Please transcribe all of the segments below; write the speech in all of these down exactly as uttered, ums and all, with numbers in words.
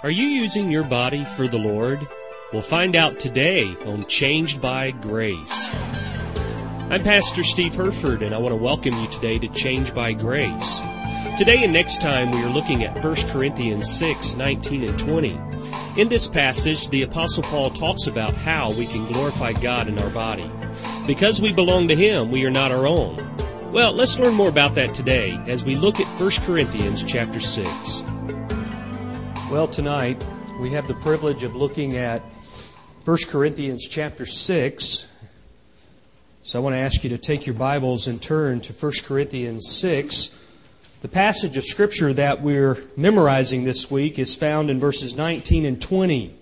Are you using your body for the Lord? We'll find out today on Changed by Grace. I'm Pastor Steve Herford, and I want to welcome you today to Changed by Grace. Today and next time we are looking at First Corinthians six, nineteen and twenty. In this passage, the Apostle Paul talks about how we can glorify God in our body. Because we belong to Him, we are not our own. Well, let's learn more about that today as we look at First Corinthians chapter six. Well, tonight we have the privilege of looking at First Corinthians chapter six. So I want to ask you to take your Bibles and turn to First Corinthians six. The passage of Scripture that we're memorizing this week is found in verses nineteen and twenty.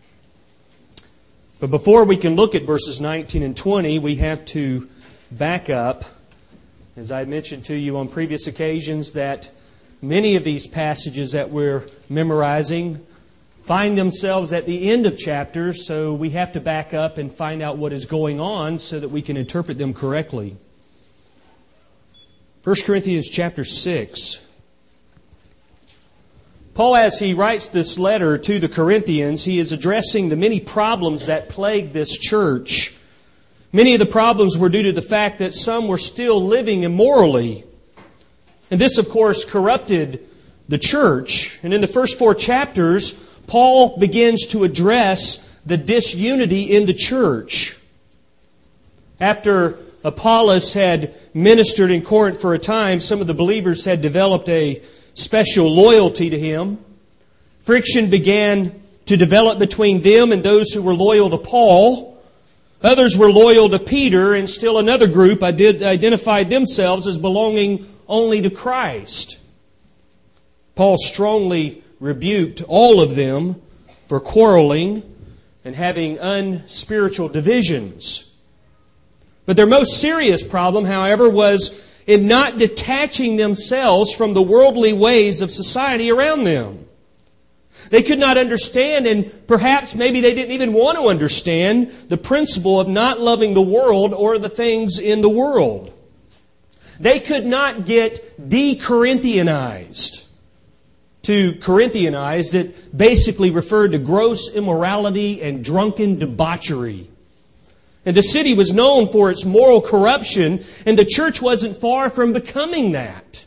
But before we can look at verses nineteen and twenty, we have to back up. As I mentioned to you on previous occasions, that many of these passages that we're memorizing find themselves at the end of chapters, so we have to back up and find out what is going on so that we can interpret them correctly. First Corinthians chapter six. Paul, as he writes this letter to the Corinthians, he is addressing the many problems that plague this church. Many of the problems were due to the fact that some were still living immorally. And this, of course, corrupted the church. And in the first four chapters, Paul begins to address the disunity in the church. After Apollos had ministered in Corinth for a time, some of the believers had developed a special loyalty to him. Friction began to develop between them and those who were loyal to Paul. Others were loyal to Peter, and still another group identified themselves as belonging only to Christ. Paul strongly rebuked all of them for quarreling and having unspiritual divisions. But their most serious problem, however, was in not detaching themselves from the worldly ways of society around them. They could not understand, and perhaps maybe they didn't even want to understand, the principle of not loving the world or the things in the world. They could not get de-Corinthianized. To Corinthianize, it basically referred to gross immorality and drunken debauchery. And the city was known for its moral corruption, and the church wasn't far from becoming that.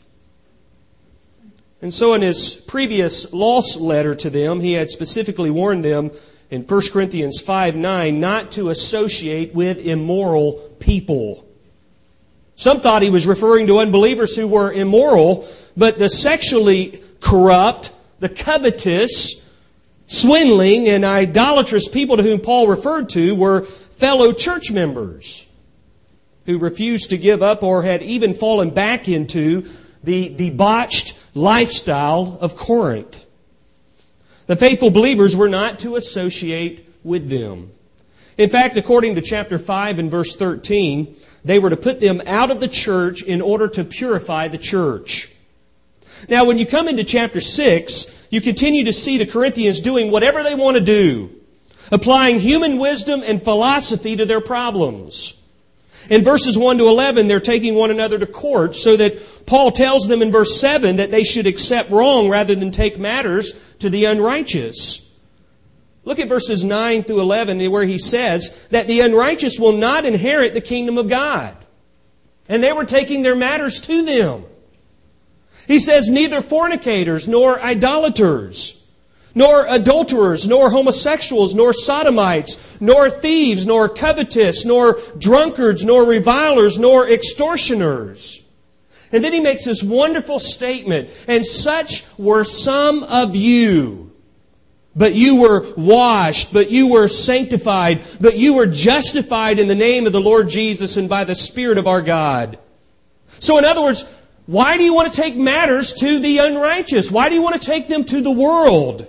And so in his previous lost letter to them, he had specifically warned them in First Corinthians five nine not to associate with immoral people. Some thought he was referring to unbelievers who were immoral, but the sexually corrupt, the covetous, swindling, and idolatrous people to whom Paul referred to were fellow church members who refused to give up or had even fallen back into the debauched lifestyle of Corinth. The faithful believers were not to associate with them. In fact, according to chapter five and verse thirteen, they were to put them out of the church in order to purify the church. Now, when you come into chapter six, you continue to see the Corinthians doing whatever they want to do, applying human wisdom and philosophy to their problems. In verses one to eleven, they're taking one another to court so that Paul tells them in verse seven that they should accept wrong rather than take matters to the unrighteous. Look at verses nine through eleven where he says that the unrighteous will not inherit the kingdom of God. And they were taking their matters to them. He says, neither fornicators, nor idolaters, nor adulterers, nor homosexuals, nor sodomites, nor thieves, nor covetous, nor drunkards, nor revilers, nor extortioners. And then he makes this wonderful statement, and such were some of you. But you were washed, but you were sanctified, but you were justified in the name of the Lord Jesus and by the Spirit of our God. So in other words, why do you want to take matters to the unrighteous? Why do you want to take them to the world?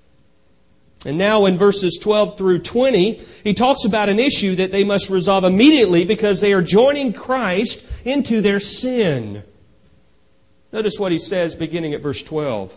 And now in verses twelve through twenty, he talks about an issue that they must resolve immediately because they are joining Christ into their sin. Notice what he says beginning at verse twelve.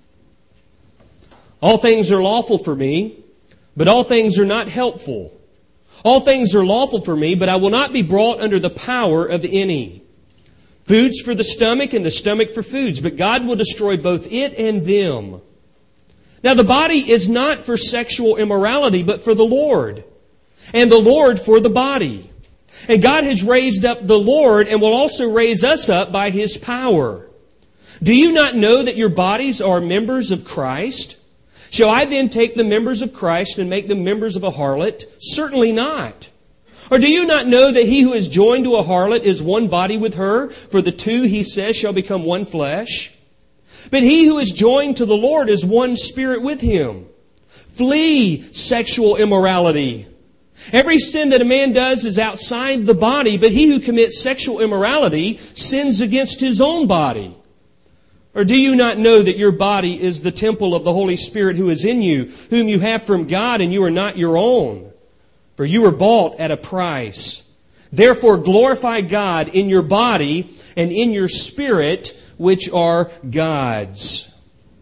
All things are lawful for me, but all things are not helpful. All things are lawful for me, but I will not be brought under the power of any. Foods for the stomach and the stomach for foods, but God will destroy both it and them. Now the body is not for sexual immorality, but for the Lord, and the Lord for the body. And God has raised up the Lord and will also raise us up by His power. Do you not know that your bodies are members of Christ? Shall I then take the members of Christ and make them members of a harlot? Certainly not. Or do you not know that he who is joined to a harlot is one body with her? For the two, he says, shall become one flesh. But he who is joined to the Lord is one spirit with Him. Flee sexual immorality. Every sin that a man does is outside the body, but he who commits sexual immorality sins against his own body. Or do you not know that your body is the temple of the Holy Spirit who is in you, whom you have from God, and you are not your own? For you were bought at a price. Therefore glorify God in your body and in your spirit, which are God's.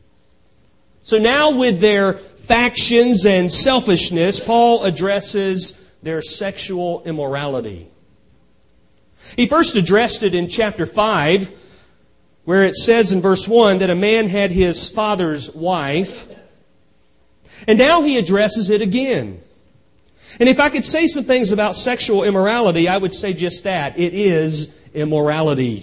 So now with their factions and selfishness, Paul addresses their sexual immorality. He first addressed it in chapter five, where it says in verse one that a man had his father's wife. And now he addresses it again. And if I could say some things about sexual immorality, I would say just that. It is immorality.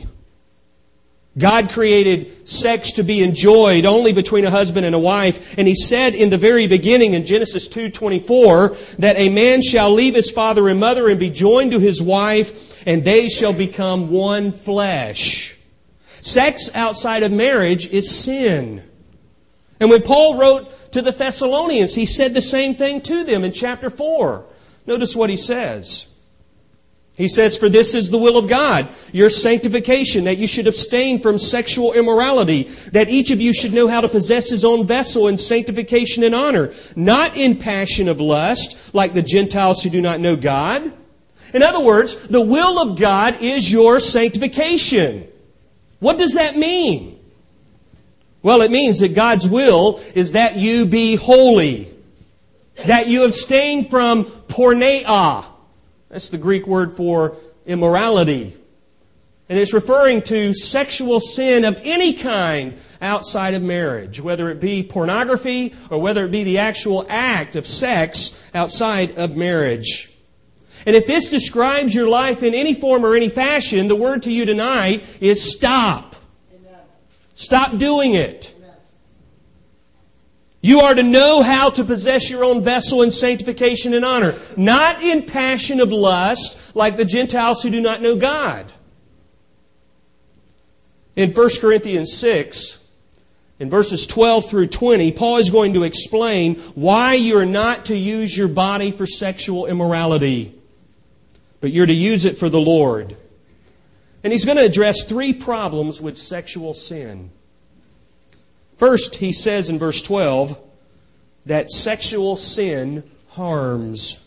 God created sex to be enjoyed only between a husband and a wife. And He said in the very beginning in Genesis two twenty-four that a man shall leave his father and mother and be joined to his wife, and they shall become one flesh. Sex outside of marriage is sin. And when Paul wrote to the Thessalonians, he said the same thing to them in chapter four. Notice what he says. He says, for this is the will of God, your sanctification, that you should abstain from sexual immorality, that each of you should know how to possess his own vessel in sanctification and honor, not in passion of lust, like the Gentiles who do not know God. In other words, the will of God is your sanctification. What does that mean? Well, it means that God's will is that you be holy, that you abstain from porneia. That's the Greek word for immorality. And it's referring to sexual sin of any kind outside of marriage, whether it be pornography or whether it be the actual act of sex outside of marriage. And if this describes your life in any form or any fashion, the word to you tonight is stop. Amen. Stop doing it. Amen. You are to know how to possess your own vessel in sanctification and honor, not in passion of lust like the Gentiles who do not know God. In First Corinthians six, in verses twelve through twenty, Paul is going to explain why you are not to use your body for sexual immorality, but you're to use it for the Lord. And he's going to address three problems with sexual sin. First, he says in verse twelve that sexual sin harms.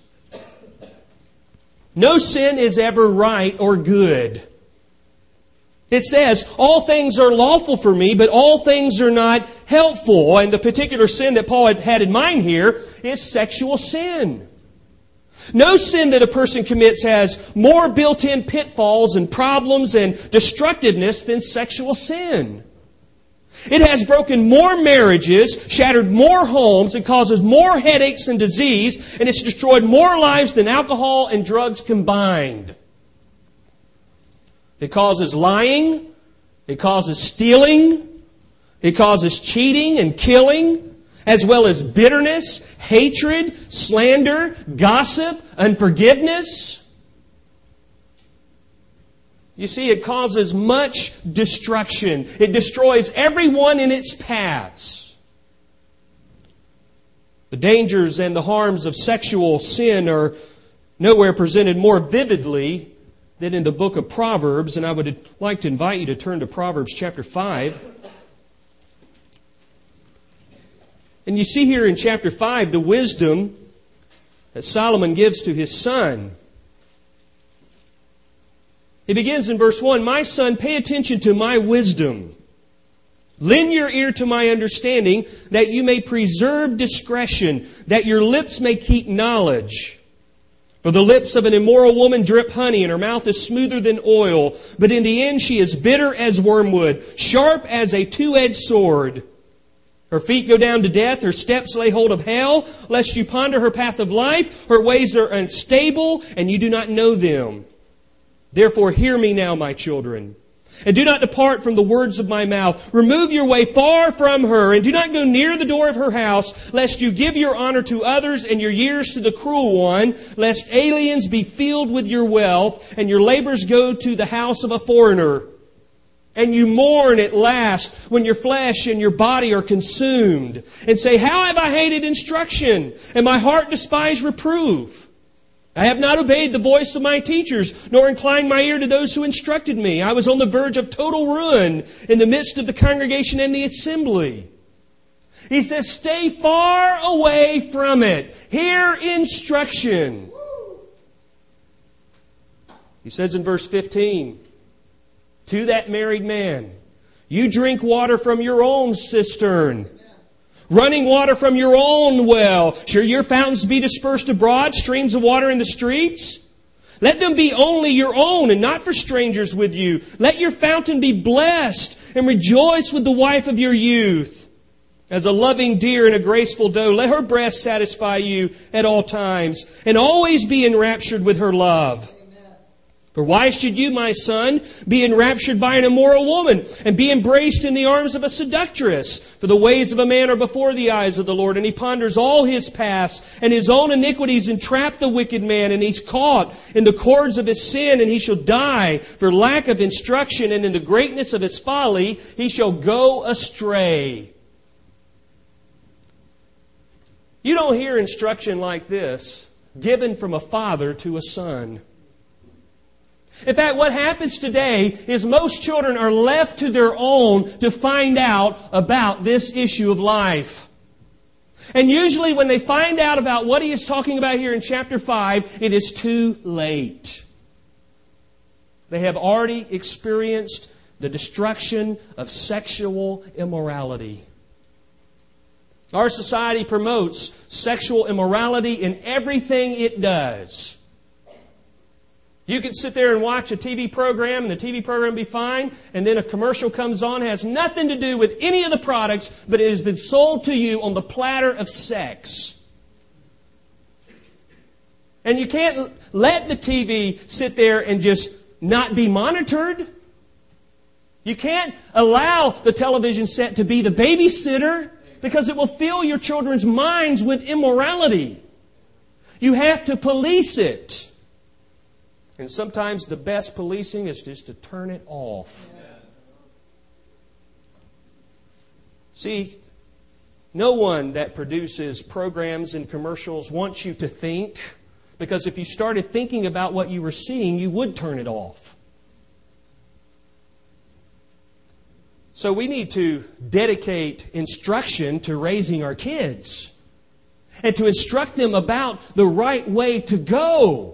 No sin is ever right or good. It says, all things are lawful for me, but all things are not helpful. And the particular sin that Paul had had in mind here is sexual sin. No sin that a person commits has more built-in pitfalls and problems and destructiveness than sexual sin. It has broken more marriages, shattered more homes, and causes more headaches and disease, and it's destroyed more lives than alcohol and drugs combined. It causes lying, it causes stealing, it causes cheating and killing, as well as bitterness, hatred, slander, gossip, unforgiveness. You see, it causes much destruction. It destroys everyone in its paths. The dangers and the harms of sexual sin are nowhere presented more vividly than in the book of Proverbs. And I would like to invite you to turn to Proverbs chapter five. And you see here in chapter five the wisdom that Solomon gives to his son. He begins in verse one, my son, pay attention to my wisdom. Lend your ear to my understanding, that you may preserve discretion, that your lips may keep knowledge. For the lips of an immoral woman drip honey, and her mouth is smoother than oil. But in the end she is bitter as wormwood, sharp as a two-edged sword. Her feet go down to death, her steps lay hold of hell, lest you ponder her path of life. Her ways are unstable, and you do not know them. Therefore hear me now, my children, and do not depart from the words of my mouth. Remove your way far from her, and do not go near the door of her house, lest you give your honor to others and your years to the cruel one, lest aliens be filled with your wealth, and your labors go to the house of a foreigner. And you mourn at last when your flesh and your body are consumed, and say, how have I hated instruction, and my heart despised reproof? I have not obeyed the voice of my teachers, nor inclined my ear to those who instructed me. I was on the verge of total ruin in the midst of the congregation and the assembly. He says, stay far away from it. Hear instruction. He says in verse fifteen, to that married man, you drink water from your own cistern, running water from your own well. Shall your fountains be dispersed abroad, streams of water in the streets? Let them be only your own and not for strangers with you. Let your fountain be blessed and rejoice with the wife of your youth. As a loving deer and a graceful doe, let her breast satisfy you at all times, and always be enraptured with her love. For why should you, my son, be enraptured by an immoral woman, and be embraced in the arms of a seductress? For the ways of a man are before the eyes of the Lord, and He ponders all his paths, and his own iniquities entrap the wicked man, and he's caught in the cords of his sin, and he shall die for lack of instruction, and in the greatness of his folly he shall go astray. You don't hear instruction like this given from a father to a son. In fact, what happens today is most children are left to their own to find out about this issue of life. And usually when they find out about what he is talking about here in chapter five, it is too late. They have already experienced the destruction of sexual immorality. Our society promotes sexual immorality in everything it does. You can sit there and watch a T V program, and the T V program be fine, and then a commercial comes on, has nothing to do with any of the products, but it has been sold to you on the platter of sex. And you can't let the T V sit there and just not be monitored. You can't allow the television set to be the babysitter, because it will fill your children's minds with immorality. You have to police it. And sometimes the best policing is just to turn it off. See, no one that produces programs and commercials wants you to think, because if you started thinking about what you were seeing, you would turn it off. So we need to dedicate instruction to raising our kids and to instruct them about the right way to go.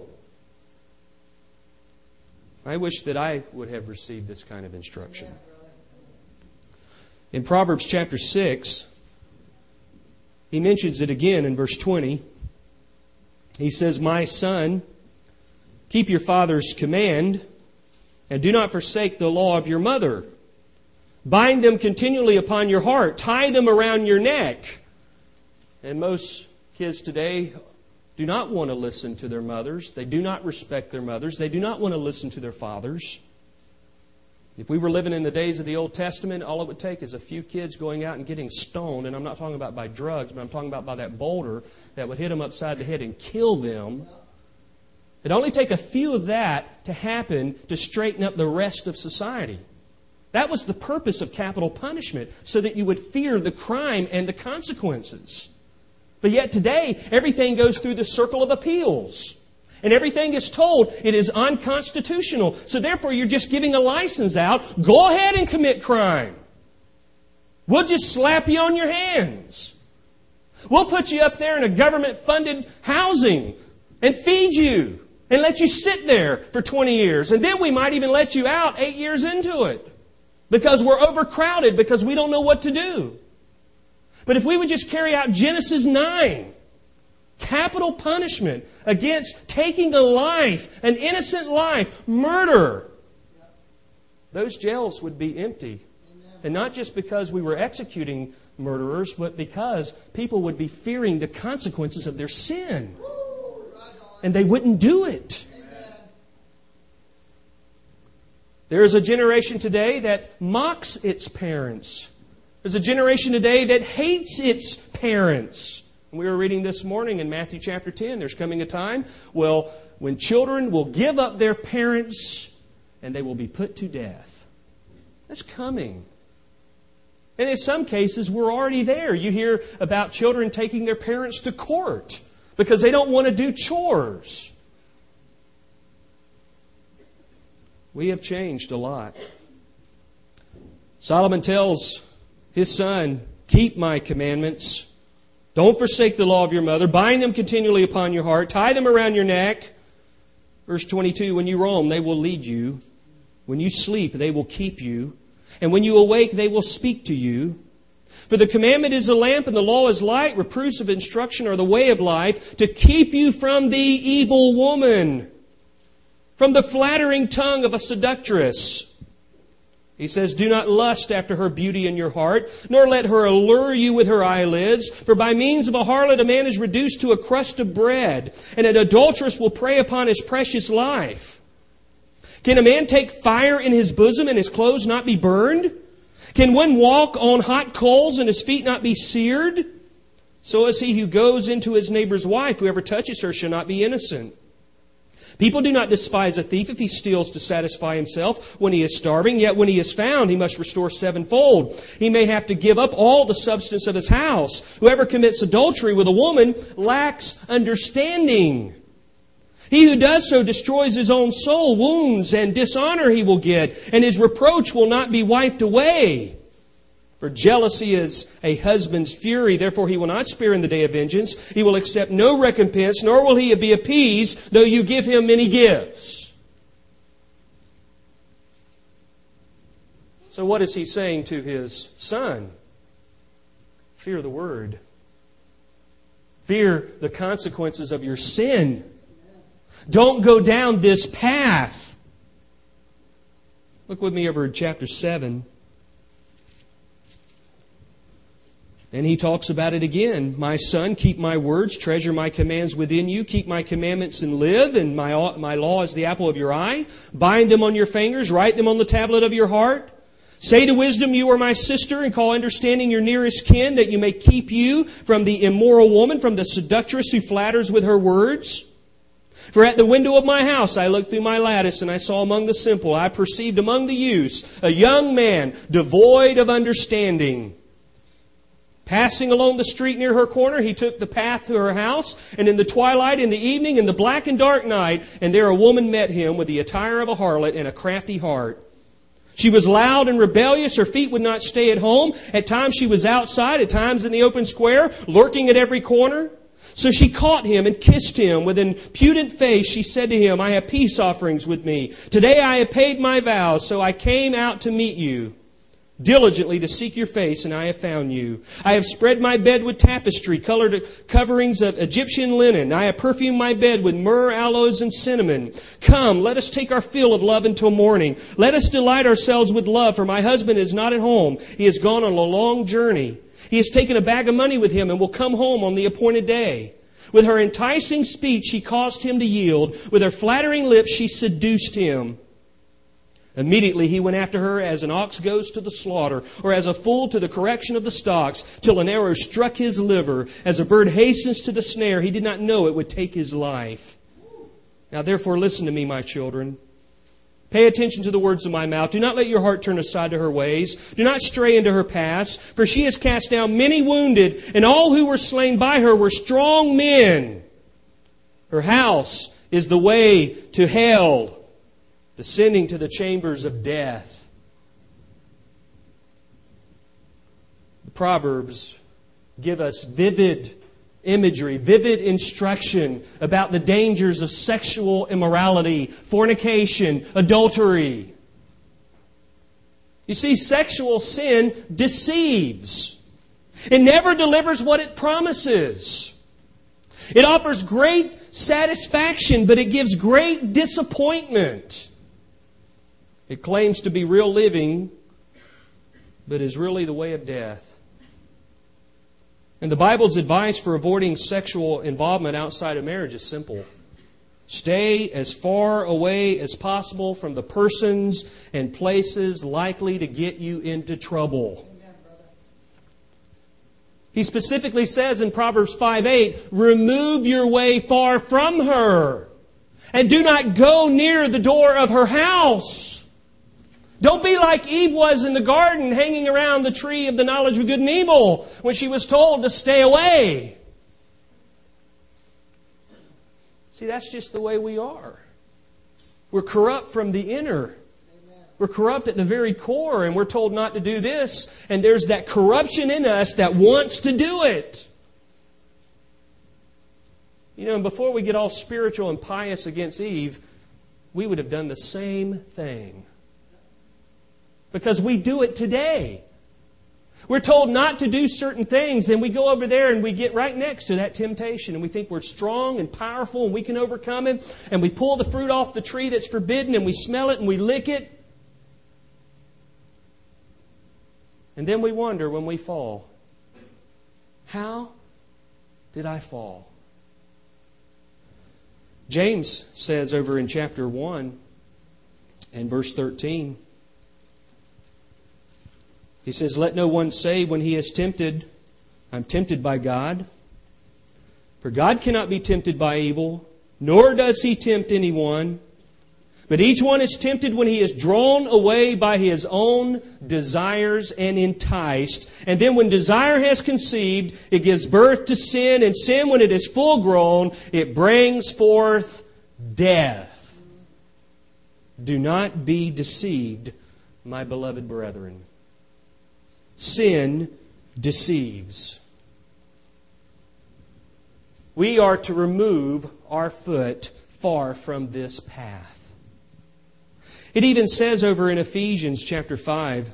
I wish that I would have received this kind of instruction. In Proverbs chapter six, he mentions it again in verse twenty. He says, my son, keep your father's command, and do not forsake the law of your mother. Bind them continually upon your heart. Tie them around your neck. And most kids today do not want to listen to their mothers. They do not respect their mothers. They do not want to listen to their fathers. If we were living in the days of the Old Testament, all it would take is a few kids going out and getting stoned. And I'm not talking about by drugs, but I'm talking about by that boulder that would hit them upside the head and kill them. It'd only take a few of that to happen to straighten up the rest of society. That was the purpose of capital punishment, so that you would fear the crime and the consequences. But yet today, everything goes through the circle of appeals. And everything is told it is unconstitutional. So therefore, you're just giving a license out. Go ahead and commit crime. We'll just slap you on your hands. We'll put you up there in a government-funded housing and feed you and let you sit there for twenty years. And then we might even let you out eight years into it because we're overcrowded, because we don't know what to do. But if we would just carry out Genesis nine, capital punishment against taking a life, an innocent life, murder, those jails would be empty. And not just because we were executing murderers, but because people would be fearing the consequences of their sin. And they wouldn't do it. There is a generation today that mocks its parents. There's a generation today that hates its parents. We were reading this morning in Matthew chapter ten. There's coming a time, well, when children will give up their parents and they will be put to death. That's coming. And in some cases, we're already there. You hear about children taking their parents to court because they don't want to do chores. We have changed a lot. Solomon tells his son, keep my commandments. Don't forsake the law of your mother. Bind them continually upon your heart. Tie them around your neck. Verse twenty-two, when you roam, they will lead you. When you sleep, they will keep you. And when you awake, they will speak to you. For the commandment is a lamp and the law is light. Reproofs of instruction are the way of life, to keep you from the evil woman, from the flattering tongue of a seductress. He says, do not lust after her beauty in your heart, nor let her allure you with her eyelids. For by means of a harlot a man is reduced to a crust of bread, and an adulteress will prey upon his precious life. Can a man take fire in his bosom and his clothes not be burned? Can one walk on hot coals and his feet not be seared? So is he who goes into his neighbor's wife. Whoever touches her shall not be innocent. People do not despise a thief if he steals to satisfy himself when he is starving. Yet when he is found, he must restore sevenfold. He may have to give up all the substance of his house. Whoever commits adultery with a woman lacks understanding. He who does so destroys his own soul. Wounds and dishonor he will get, and his reproach will not be wiped away. For jealousy is a husband's fury, therefore he will not spare in the day of vengeance. He will accept no recompense, nor will he be appeased, though you give him many gifts. So what is he saying to his son? Fear the word. Fear the consequences of your sin. Don't go down this path. Look with me over in chapter seven. And he talks about it again. My son, keep my words, treasure my commands within you, keep my commandments and live, and my, my law is the apple of your eye. Bind them on your fingers, write them on the tablet of your heart. Say to wisdom, you are my sister, and call understanding your nearest kin, that you may keep you from the immoral woman, from the seductress who flatters with her words. For at the window of my house I looked through my lattice, and I saw among the simple, I perceived among the youths, a young man devoid of understanding. Passing along the street near her corner, he took the path to her house, and in the twilight, in the evening, in the black and dark night, and there a woman met him with the attire of a harlot and a crafty heart. She was loud and rebellious. Her feet would not stay at home. At times she was outside, at times in the open square, lurking at every corner. So she caught him and kissed him. With impudent face she said to him, I have peace offerings with me. Today I have paid my vows, so I came out to meet you. Diligently to seek your face, and I have found you. I have spread my bed with tapestry, colored coverings of Egyptian linen. I have perfumed my bed with myrrh, aloes, and cinnamon. Come, let us take our fill of love until morning. Let us delight ourselves with love, for my husband is not at home. He has gone on a long journey. He has taken a bag of money with him and will come home on the appointed day. With her enticing speech, she caused him to yield. With her flattering lips, she seduced him. Immediately he went after her as an ox goes to the slaughter, or as a fool to the correction of the stocks, till an arrow struck his liver. As a bird hastens to the snare, he did not know it would take his life. Now therefore listen to me, my children. Pay attention to the words of my mouth. Do not let your heart turn aside to her ways. Do not stray into her paths. For she has cast down many wounded, and all who were slain by her were strong men. Her house is the way to hell, descending to the chambers of death. The Proverbs give us vivid imagery, vivid instruction about the dangers of sexual immorality, fornication, adultery. You see, sexual sin deceives. It never delivers what it promises. It offers great satisfaction, but it gives great disappointment. It claims to be real living, but is really the way of death. And the Bible's advice for avoiding sexual involvement outside of marriage is simple. Stay as far away as possible from the persons and places likely to get you into trouble. He specifically says in Proverbs five eight, remove your way far from her, and do not go near the door of her house. Don't be like Eve was in the garden, hanging around the tree of the knowledge of good and evil when she was told to stay away. See, that's just the way we are. We're corrupt from the inner. We're corrupt at the very core, and we're told not to do this, and there's that corruption in us that wants to do it. You know, and before we get all spiritual and pious against Eve, we would have done the same thing. Because we do it today. We're told not to do certain things, and we go over there and we get right next to that temptation, and we think we're strong and powerful and we can overcome it, and we pull the fruit off the tree that's forbidden, and we smell it and we lick it. And then we wonder when we fall, how did I fall? James says over in chapter one and verse thirteen, he says, let no one say when he is tempted, I'm tempted by God. For God cannot be tempted by evil, nor does He tempt anyone. But each one is tempted when he is drawn away by his own desires and enticed. And then when desire has conceived, it gives birth to sin. And sin, when it is full grown, it brings forth death. Do not be deceived, my beloved brethren. Sin deceives. We are to remove our foot far from this path. It even says over in Ephesians chapter five,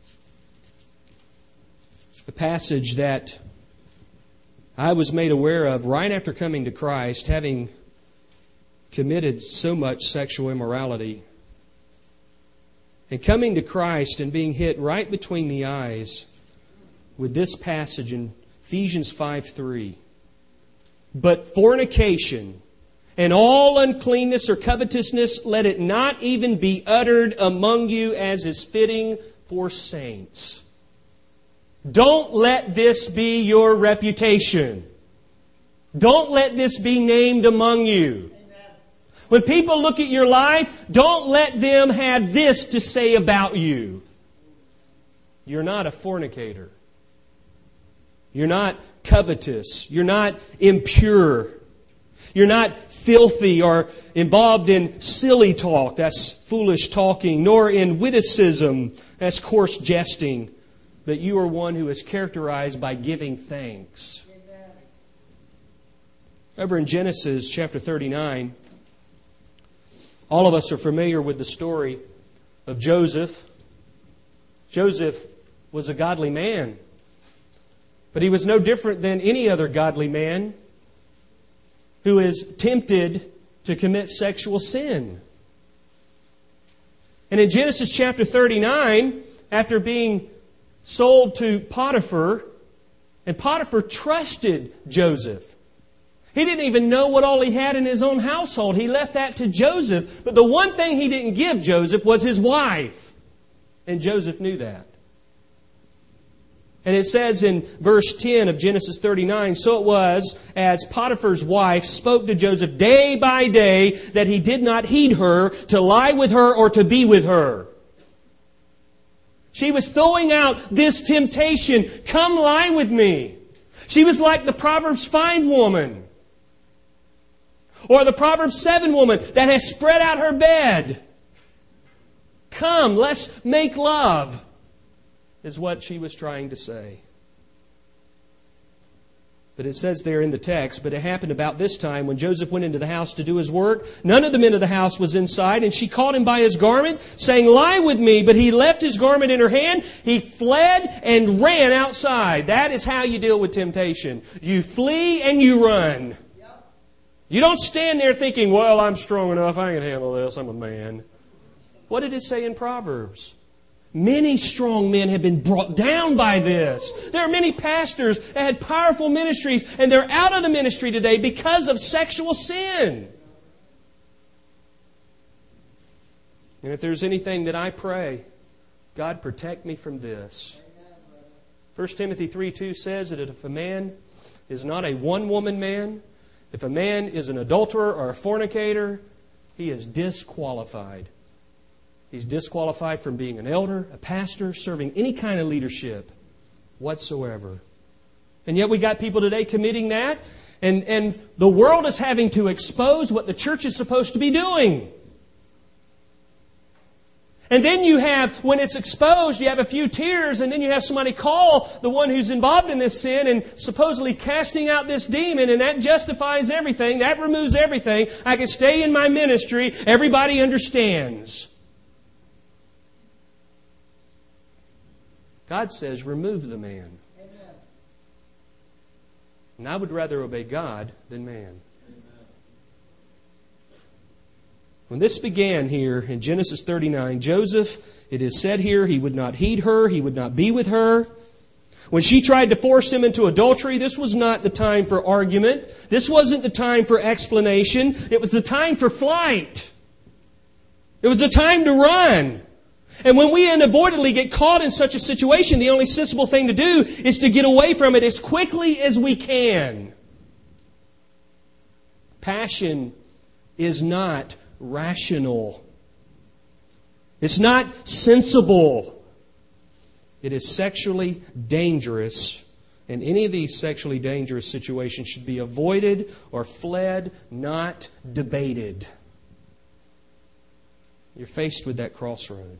a passage that I was made aware of right after coming to Christ, having committed so much sexual immorality. And coming to Christ and being hit right between the eyes with this passage in Ephesians five three. But fornication and all uncleanness or covetousness, let it not even be uttered among you as is fitting for saints. Don't let this be your reputation. Don't let this be named among you. When people look at your life, don't let them have this to say about you. You're not a fornicator. You're not covetous. You're not impure. You're not filthy or involved in silly talk, that's foolish talking, nor in witticism, that's coarse jesting, but you are one who is characterized by giving thanks. Amen. Over in Genesis chapter thirty-nine, all of us are familiar with the story of Joseph. Joseph was a godly man, but he was no different than any other godly man who is tempted to commit sexual sin. And in Genesis chapter thirty-nine, after being sold to Potiphar, and Potiphar trusted Joseph. He didn't even know what all he had in his own household. He left that to Joseph. But the one thing he didn't give Joseph was his wife. And Joseph knew that. And it says in verse ten of Genesis thirty-nine, so it was as Potiphar's wife spoke to Joseph day by day that he did not heed her to lie with her or to be with her. She was throwing out this temptation, come lie with me. She was like the Proverbs five woman. Or the Proverbs seven woman that has spread out her bed. Come, let's make love. Is what she was trying to say. But it says there in the text, but it happened about this time when Joseph went into the house to do his work. None of the men of the house was inside, and she caught him by his garment, saying, lie with me. But he left his garment in her hand. He fled and ran outside. That is how you deal with temptation. You flee and you run. You don't stand there thinking, well, I'm strong enough. I can handle this. I'm a man. What did it say in Proverbs? Many strong men have been brought down by this. There are many pastors that had powerful ministries, and they're out of the ministry today because of sexual sin. And if there's anything that I pray, God protect me from this. First Timothy three two says that if a man is not a one-woman man, if a man is an adulterer or a fornicator, he is disqualified. He's disqualified from being an elder, a pastor, serving any kind of leadership whatsoever. And yet we got people today committing that, and, and the world is having to expose what the church is supposed to be doing. And then you have, when it's exposed, you have a few tears, and then you have somebody call the one who's involved in this sin and supposedly casting out this demon, and that justifies everything. That removes everything. I can stay in my ministry. Everybody understands. God says, remove the man. Amen. And I would rather obey God than man. Amen. When this began here in Genesis thirty-nine, Joseph, it is said here, he would not heed her, he would not be with her. When she tried to force him into adultery, this was not the time for argument. This wasn't the time for explanation. It was the time for flight. It was the time to run. And when we unavoidably get caught in such a situation, the only sensible thing to do is to get away from it as quickly as we can. Passion is not rational. It's not sensible. It is sexually dangerous. And any of these sexually dangerous situations should be avoided or fled, not debated. You're faced with that crossroad.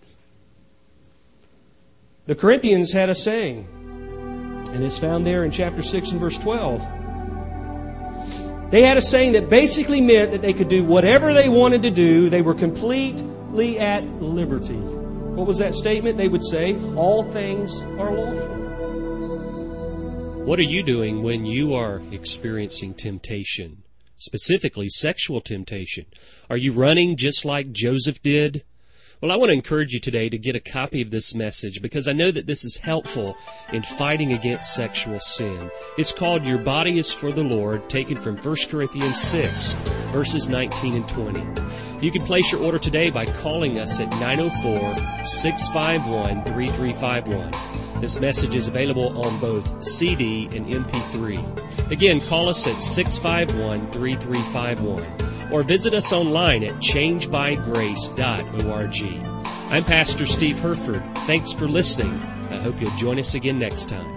The Corinthians had a saying, and it's found there in chapter six and verse twelve. They had a saying that basically meant that they could do whatever they wanted to do. They were completely at liberty. What was that statement? They would say, all things are lawful. What are you doing when you are experiencing temptation, specifically sexual temptation? Are you running just like Joseph did? Well, I want to encourage you today to get a copy of this message because I know that this is helpful in fighting against sexual sin. It's called Your Body is for the Lord, taken from First Corinthians six, verses nineteen and twenty. You can place your order today by calling us at nine oh four, six five one, three three five one. This message is available on both C D and M P three. Again, call us at six five one, three three five one or visit us online at change by grace dot org. I'm Pastor Steve Herford. Thanks for listening. I hope you'll join us again next time.